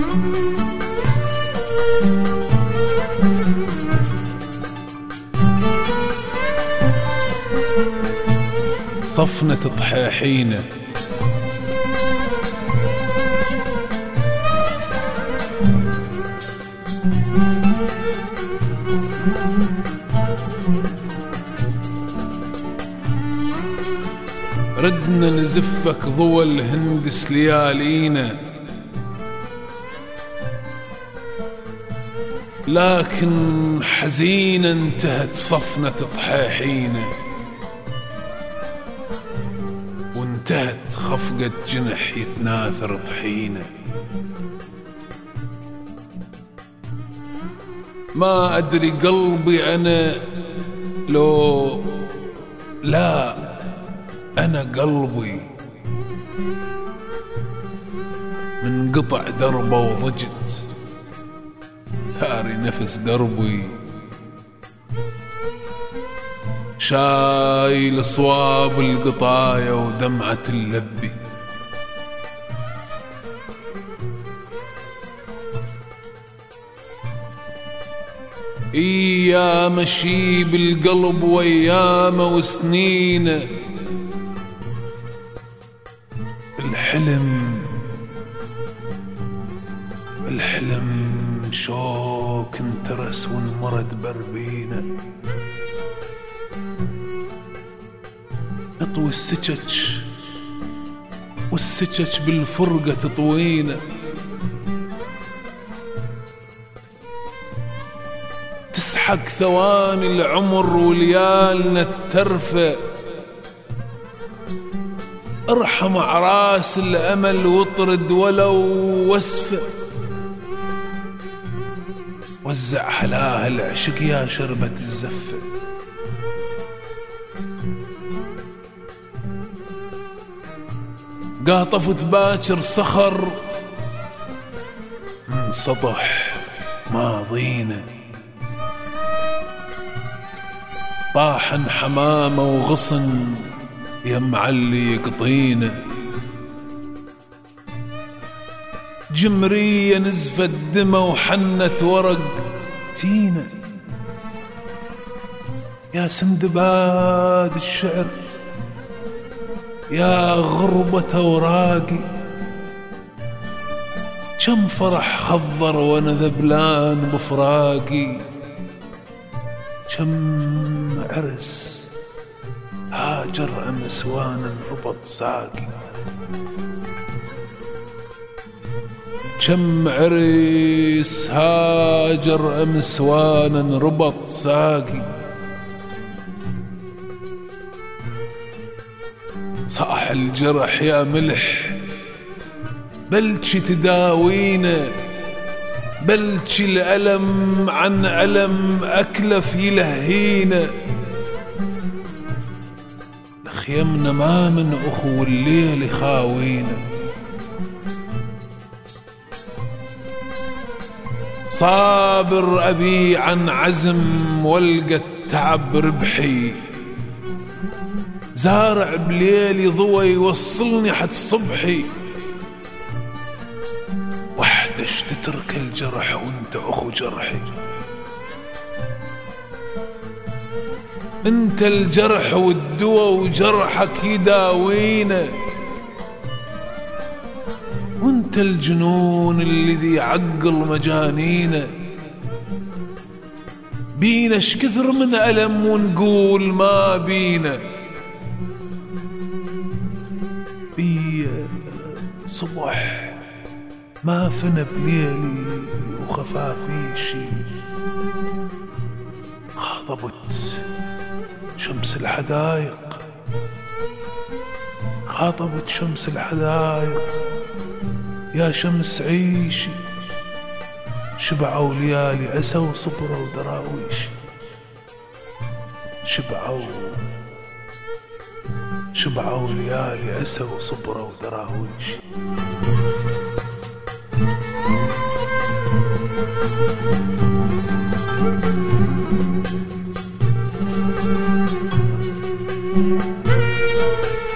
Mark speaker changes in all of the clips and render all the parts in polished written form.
Speaker 1: صفنة طحيحينة ردنا نزفك ضوى الهندس ليالينا، لكن حزينة انتهت صفنة طحيحينة، وانتهت خفقة جنح يتناثر طحينة. ما أدري قلبي أنا لو لا أنا قلبي من قطع دربه وضجت، ثاري نفس دربي شايل صواب القطايا ودمعة اللبي. ايام اشيب القلب وايامه وسنينه، الحلم شوك انترس وانمرد بربينه. نطوي والسكك بالفرقة تطوينا، تسحق ثواني العمر وليالنا الترفة. ارحم عراس الأمل واطرد ولو وسفة، وزع حلاها العشق يا شربة الزفة. قاطفت باكر صخر من سطح ماضينا، طاحن حمامة وغصن يمعلي يقطينا. جمرية نزفت دمى وحنت ورق تينا، يا سندباد الشعر يا غربة أوراقي. كم فرح خضر وانا ذبلان بفراقي، كم عرس هاجر أمسوانا ربط ساقي. كم عرس هاجر أمسوانا ربط ساقي. صاح الجرح يا ملح بلشي تداوينا، بلشي الألم عن ألم أكلف يلهينا. خيمنا ما من أخو الليل خاوينا، صابر أبي عن عزم والقى التعب ربحي. زارع بليلي ضوى يوصلني حد صبحي، وحدش تترك الجرح وانت أخو جرحي. انت الجرح والدواء وجرحك يداوينا، وانت الجنون الذي يعقل مجانينا. بينا كثر من ألم ونقول ما بينا، بي صبح ما فنى بليلي وخفافيشي. خاطبت شمس الحدايق، خاطبت شمس الحدايق يا شمس عيشي. شبعوا ليالي أسى وصبروا ودراويشي، شبعوا ليالي أسى وصبروا ودراويشي.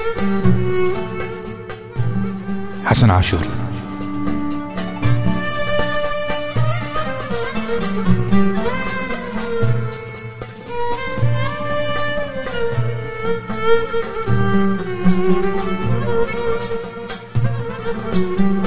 Speaker 2: حسن عاشور. Thank you.